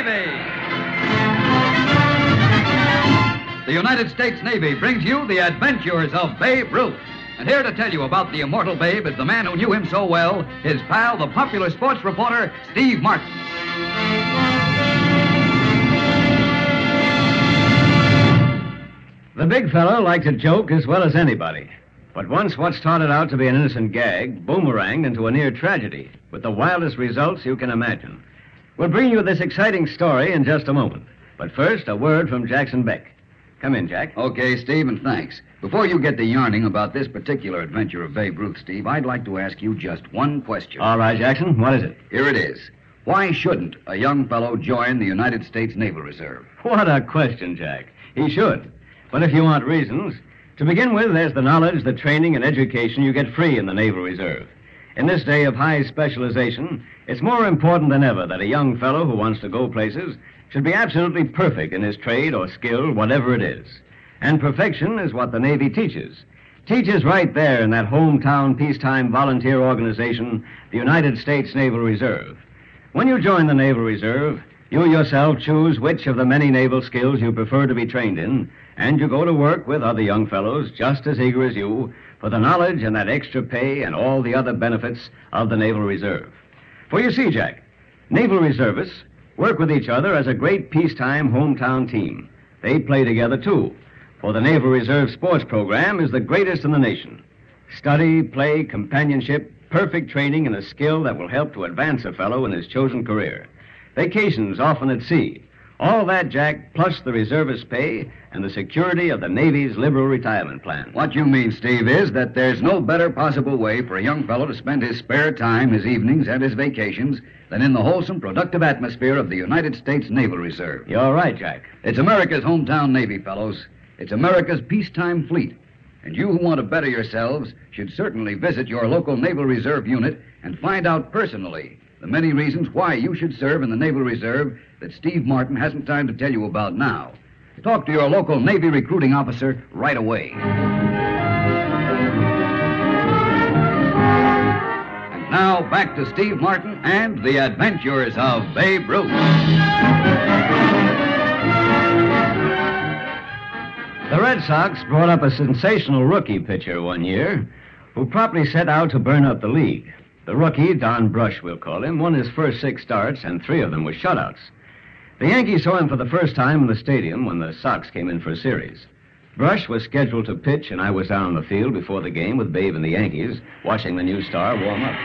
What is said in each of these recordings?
Navy. The United States Navy brings you the adventures of Babe Ruth. And here to tell you about the immortal Babe is the man who knew him so well, his pal, the popular sports reporter, Steve Martin. The big fellow liked a joke as well as anybody. But once what started out to be an innocent gag boomeranged into a near tragedy with the wildest results you can imagine. We'll bring you this exciting story in just a moment. But first, a word from Jackson Beck. Come in, Jack. Okay, Steve, and thanks. Before you get to yarning about this particular adventure of Babe Ruth, Steve, I'd like to ask you just one question. All right, Jackson. What is it? Here it is. Why shouldn't a young fellow join the United States Naval Reserve? What a question, Jack. He should. But if you want reasons, to begin with, there's the knowledge, the training, and education you get free in the Naval Reserve. In this day of high specialization, it's more important than ever that a young fellow who wants to go places should be absolutely perfect in his trade or skill, whatever it is. And perfection is what the Navy teaches. Teaches right there in that hometown peacetime volunteer organization, the United States Naval Reserve. When you join the Naval Reserve, you yourself choose which of the many naval skills you prefer to be trained in, and you go to work with other young fellows just as eager as you for the knowledge and that extra pay and all the other benefits of the Naval Reserve. For you see, Jack, naval reservists work with each other as a great peacetime hometown team. They play together, too, for the Naval Reserve sports program is the greatest in the nation. Study, play, companionship, perfect training, and a skill that will help to advance a fellow in his chosen career. Vacations often at sea. All that, Jack, plus the reservist pay and the security of the Navy's liberal retirement plan. What you mean, Steve, is that there's no better possible way for a young fellow to spend his spare time, his evenings, and his vacations than in the wholesome, productive atmosphere of the United States Naval Reserve. You're right, Jack. It's America's hometown Navy, fellows. It's America's peacetime fleet. And you who want to better yourselves should certainly visit your local Naval Reserve unit and find out personally the many reasons why you should serve in the Naval Reserve that Steve Martin hasn't time to tell you about now. Talk to your local Navy recruiting officer right away. And now, back to Steve Martin and the adventures of Babe Ruth. The Red Sox brought up a sensational rookie pitcher one year who promptly set out to burn up the league. The rookie, Don Brush, we'll call him, won his first 6 starts, and 3 of them were shutouts. The Yankees saw him for the first time in the stadium when the Sox came in for a series. Brush was scheduled to pitch, and I was down on the field before the game with Babe and the Yankees, watching the new star warm up.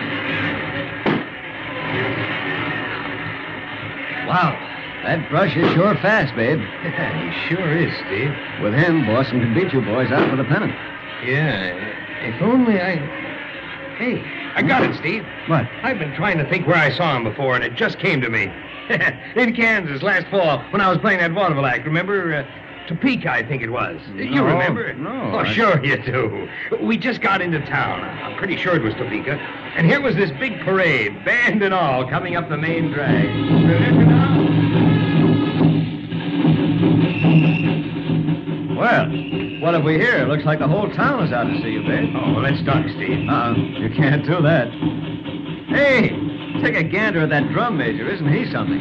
Wow, that Brush is sure fast, Babe. He sure is, Steve. With him, Boston could beat you boys out for the pennant. Yeah, if only I... Hey, I got it, Steve. What? I've been trying to think where I saw him before, and it just came to me. In Kansas last fall, when I was playing that vaudeville act, remember? Topeka, I think it was. You remember? No. Oh, sure you do. We just got into town. I'm pretty sure it was Topeka. And here was this big parade, band and all, coming up the main drag. Remember now? Well, what have we here? Looks like the whole town is out to see you, Babe. Oh, well, let's start, Steve. You can't do that. Hey, take a gander at that drum major. Isn't he something?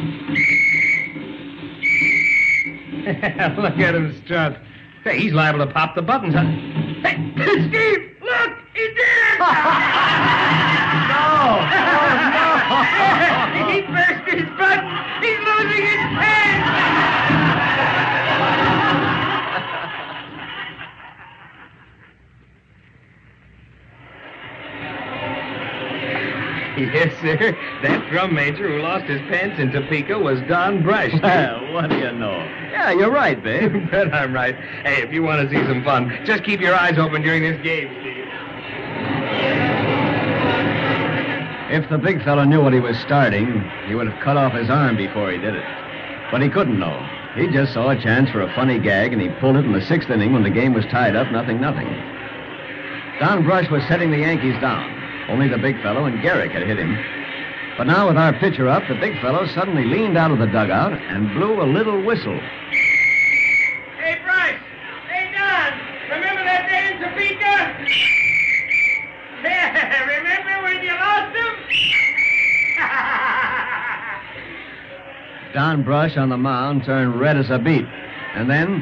Look at him strut. Hey, he's liable to pop the buttons. Huh? Hey, Steve, look! He did it! No! He burst his button! He's losing his pen! Yes, sir. That drum major who lost his pants in Topeka was Don Brush. Well, what do you know? Yeah, you're right, Babe. You bet I'm right. Hey, if you want to see some fun, just keep your eyes open during this game, Steve. If the big fella knew what he was starting, he would have cut off his arm before he did it. But he couldn't know. He just saw a chance for a funny gag, and he pulled it in the 6th inning when the game was tied up 0-0. Don Brush was setting the Yankees down. Only the big fellow and Garrick had hit him. But now with our pitcher up, the big fellow suddenly leaned out of the dugout and blew a little whistle. Hey, Bryce! Hey, Don! Remember that day in Topeka? Yeah, remember when you lost him? Don Brush on the mound turned red as a beet. And then,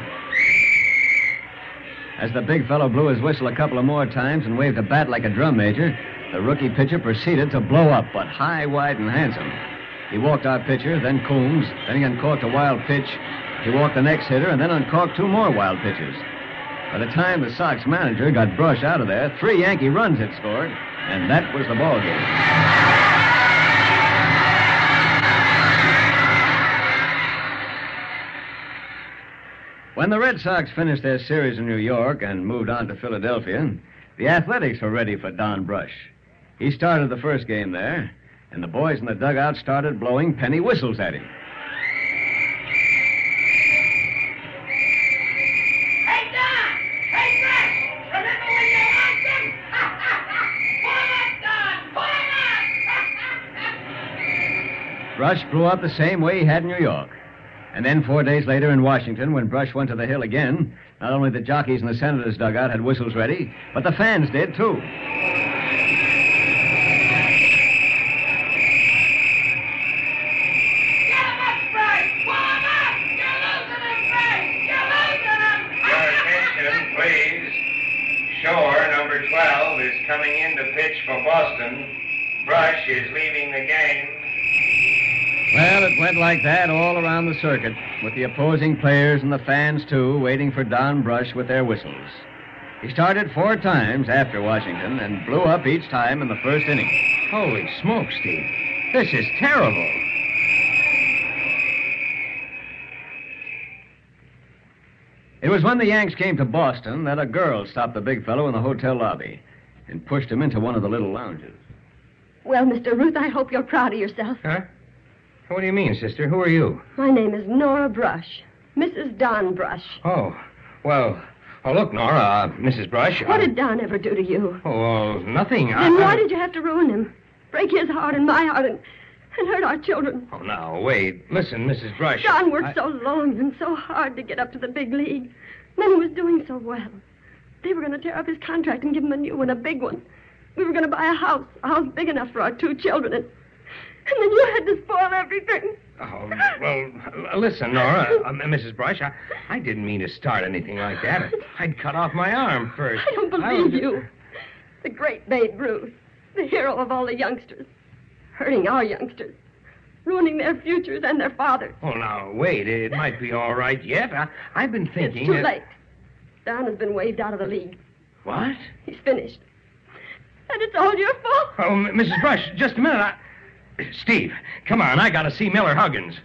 as the big fellow blew his whistle a couple of more times and waved a bat like a drum major, the rookie pitcher proceeded to blow up, but high, wide, and handsome. He walked our pitcher, then Coombs, then he uncorked a wild pitch. He walked the next hitter, and then uncorked 2 more wild pitches. By the time the Sox manager got Brush out of there, 3 Yankee runs had scored, and that was the ball game. When the Red Sox finished their series in New York and moved on to Philadelphia, the Athletics were ready for Don Brush. He started the first game there, and the boys in the dugout started blowing penny whistles at him. Hey, Don! Hey, Brush! Remember when you lost him? Pull it, Don! Pull it! Brush blew up the same way he had in New York. And then 4 days later in Washington, when Brush went to the Hill again, not only the jockeys in the Senators' dugout had whistles ready, but the fans did, too. Get him up, Brush! Pull him up! You're losing him, Brush! You're losing him! Your attention, please. Shore, number 12, is coming in to pitch for Boston. Brush is leaving the game. Well, it went like that all around the circuit, with the opposing players and the fans, too, waiting for Don Brush with their whistles. He started 4 times after Washington and blew up each time in the first inning. Holy smoke, Steve. This is terrible. It was when the Yanks came to Boston that a girl stopped the big fellow in the hotel lobby and pushed him into one of the little lounges. Well, Mr. Ruth, I hope you're proud of yourself. Huh? What do you mean, sister? Who are you? My name is Nora Brush, Mrs. Don Brush. Oh, well, look, Nora, Mrs. Brush. What did Don ever do to you? Oh, nothing. Then why did you have to ruin him? Break his heart and my heart and hurt our children? Oh, now, wait. Listen, Mrs. Brush. Don worked so long and so hard to get up to the big league. Then he was doing so well. They were going to tear up his contract and give him a new one, a big one. We were going to buy a house big enough for our 2 children, and then you had to spoil everything. Oh, well, listen, Nora, Mrs. Brush, I didn't mean to start anything like that. I'd cut off my arm first. I don't believe you. The great Babe Ruth, the hero of all the youngsters, hurting our youngsters, ruining their futures and their fathers. Oh, now, wait. It might be all right yet. I've been thinking... It's too late. Don has been waved out of the league. What? He's finished. And it's all your fault. Oh, Mrs. Brush, just a minute. Steve, come on. I got to see Miller Huggins.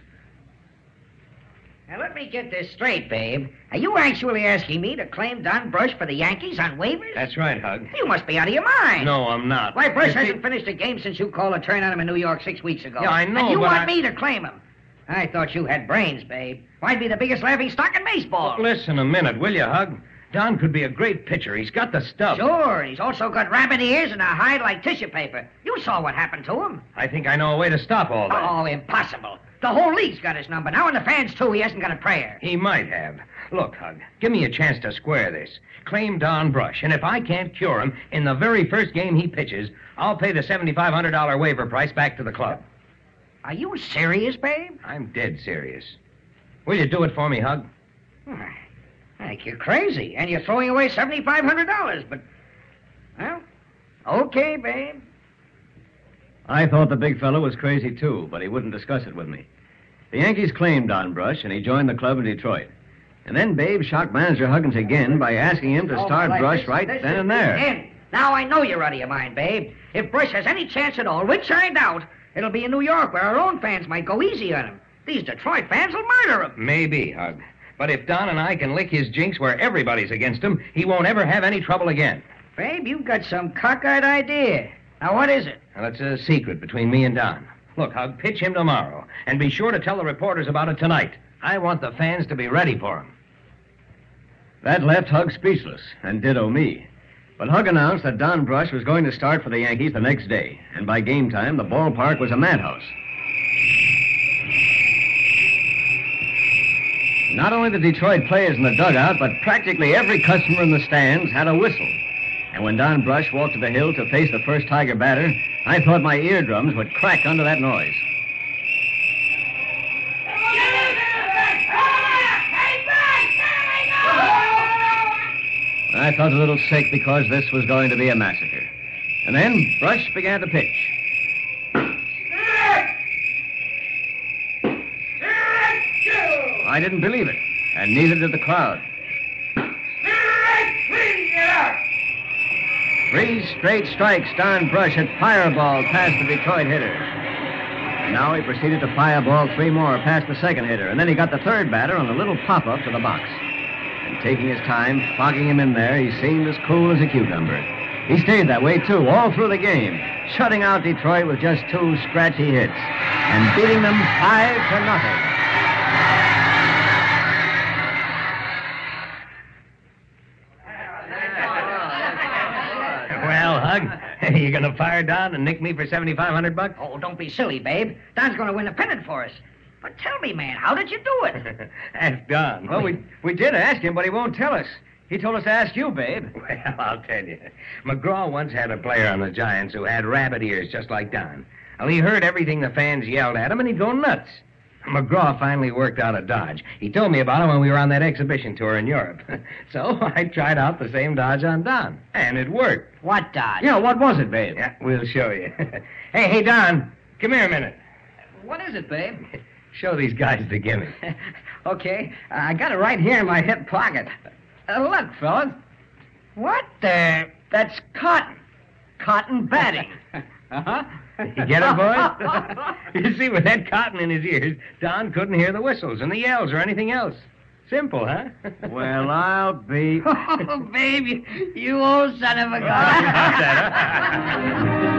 Now, let me get this straight, Babe. Are you actually asking me to claim Don Brush for the Yankees on waivers? That's right, Hug. You must be out of your mind. No, I'm not. Why, Brush You see- hasn't finished a game since you called a turn on him in New York 6 weeks ago. Yeah, I know, And you but want I- me to claim him. I thought you had brains, Babe. Why'd be the biggest laughing stock in baseball? Listen a minute, will you, Hug? Don could be a great pitcher. He's got the stuff. Sure, he's also got rabbit ears and a hide like tissue paper. You saw what happened to him. I think I know a way to stop all that. Oh, impossible. The whole league's got his number now, and the fans, too. He hasn't got a prayer. He might have. Look, Hug, give me a chance to square this. Claim Don Brush, and if I can't cure him in the very first game he pitches, I'll pay the $7,500 waiver price back to the club. Are you serious, Babe? I'm dead serious. Will you do it for me, Hug? I think you're crazy, and you're throwing away $7,500, but... Well, okay, Babe. I thought the big fellow was crazy, too, but he wouldn't discuss it with me. The Yankees claimed Don Brush, and he joined the club in Detroit. And then Babe shocked manager Huggins again by asking him to start Like Brush this- right this then is and the there. end. Now I know you're out of your mind, Babe. If Brush has any chance at all, which I doubt, it'll be in New York, where our own fans might go easy on him. These Detroit fans will murder him. Maybe, Hug. But if Don and I can lick his jinx where everybody's against him, he won't ever have any trouble again. Babe, you've got some cockeyed idea. Now, what is it? Now, that's a secret between me and Don. Look, Hug, pitch him tomorrow, and be sure to tell the reporters about it tonight. I want the fans to be ready for him. That left Hug speechless, and ditto me. But Hug announced that Don Brush was going to start for the Yankees the next day, and by game time, the ballpark was a madhouse. Not only the Detroit players in the dugout, but practically every customer in the stands had a whistle. And when Don Brush walked to the hill to face the first Tiger batter, I thought my eardrums would crack under that noise. Come felt a little sick because this was going to be a massacre. And then Brush began to pitch. I didn't believe it, and neither did the crowd. 3 straight strikes. Don Brush had fireballed past the Detroit hitter. And now he proceeded to fireball 3 more past the second hitter, and then he got the third batter on a little pop-up to the box. And taking his time, fogging him in there, he seemed as cool as a cucumber. He stayed that way, too, all through the game, shutting out Detroit with just 2 scratchy hits and beating them 5-0. Well, Hug, you gonna fire Don and nick me for $7,500? Oh, don't be silly, Babe. Don's going to win the pennant for us. But tell me, man, how did you do it? Ask Don. Well, we did ask him, but he won't tell us. He told us to ask you, Babe. Well, I'll tell you. McGraw once had a player on the Giants who had rabbit ears just like Don. Well, he heard everything the fans yelled at him, and he'd go nuts. McGraw finally worked out a dodge. He told me about it when we were on that exhibition tour in Europe. So I tried out the same dodge on Don, and it worked. What dodge? Yeah, what was it, Babe? Yeah, we'll show you. Hey, Don, come here a minute. What is it, Babe? Show these guys the gimmick. Okay, I got it right here in my hip pocket. Look, fellas. What the... That's cotton. Cotton batting. Uh-huh. You get it, boys? You see, with that cotton in his ears, Don couldn't hear the whistles and the yells or anything else. Simple, huh? Well, I'll be... Oh, babe, you old son of a gun.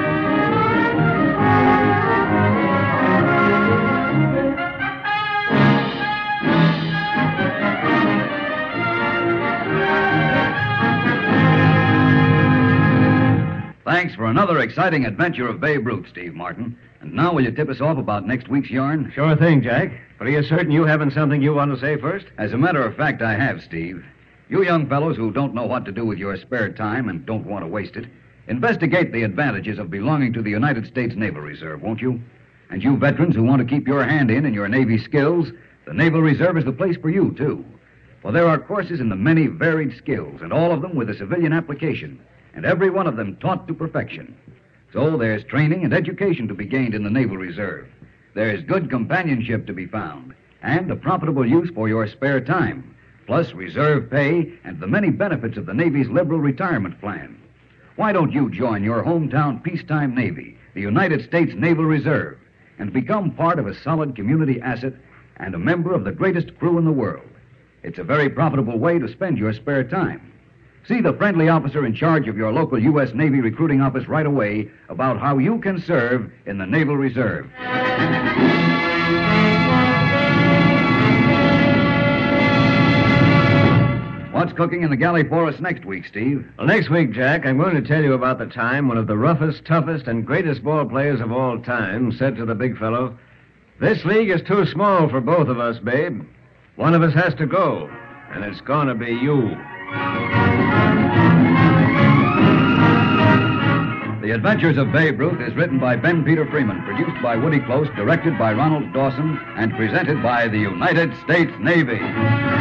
Thanks for another exciting adventure of Babe Ruth, Steve Martin. And now will you tip us off about next week's yarn? Sure thing, Jack. But are you certain you haven't something you want to say first? As a matter of fact, I have, Steve. You young fellows who don't know what to do with your spare time and don't want to waste it, investigate the advantages of belonging to the United States Naval Reserve, won't you? And you veterans who want to keep your hand in your Navy skills, the Naval Reserve is the place for you, too. For there are courses in the many varied skills, and all of them with a civilian application, and every one of them taught to perfection. So there's training and education to be gained in the Naval Reserve. There's good companionship to be found, and a profitable use for your spare time, plus reserve pay and the many benefits of the Navy's liberal retirement plan. Why don't you join your hometown peacetime Navy, the United States Naval Reserve, and become part of a solid community asset and a member of the greatest crew in the world? It's a very profitable way to spend your spare time. See the friendly officer in charge of your local U.S. Navy recruiting office right away about how you can serve in the Naval Reserve. What's cooking in the galley for us next week, Steve? Well, next week, Jack, I'm going to tell you about the time one of the roughest, toughest, and greatest ball players of all time said to the big fellow, "This league is too small for both of us, Babe. One of us has to go, and it's going to be you." The Adventures of Babe Ruth is written by Ben Peter Freeman, produced by Woody Close, directed by Ronald Dawson, and presented by the United States Navy.